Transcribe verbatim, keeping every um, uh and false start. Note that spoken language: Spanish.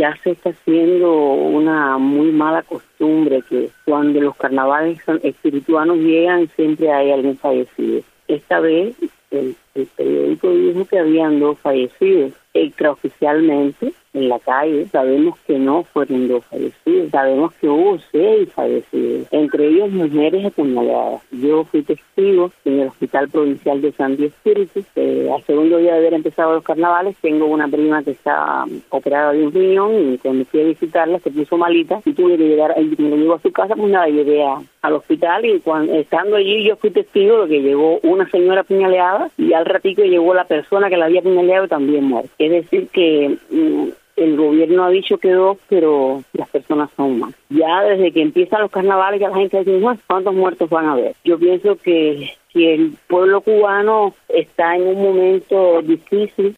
ya se está haciendo una muy mala costumbre que cuando los carnavales espirituanos llegan siempre hay algún fallecido. Esta vez el, el periódico dijo que habían dos fallecidos. Extraoficialmente, en la calle, sabemos que no fueron dos fallecidos, sabemos que hubo seis fallecidos, entre ellos mujeres apuñaladas. Yo fui testigo en el Hospital Provincial de San Diego Espíritu. Eh, al segundo día de haber empezado los carnavales, tengo una prima que está operada de un riñón y cuando fui a visitarla se puso malita y tuve que llegar, me lo llevo a su casa, pues nada, llegué a, al hospital y cuando estando allí yo fui testigo de que llegó una señora apuñaleada y al ratito llegó la persona que la había apuñaleado también muerta. Es decir que mmm, el gobierno ha dicho que dos, pero las personas son más. Ya desde que empiezan los carnavales ya la gente dice, ¿cuántos muertos van a haber? Yo pienso que si el pueblo cubano está en un momento difícil,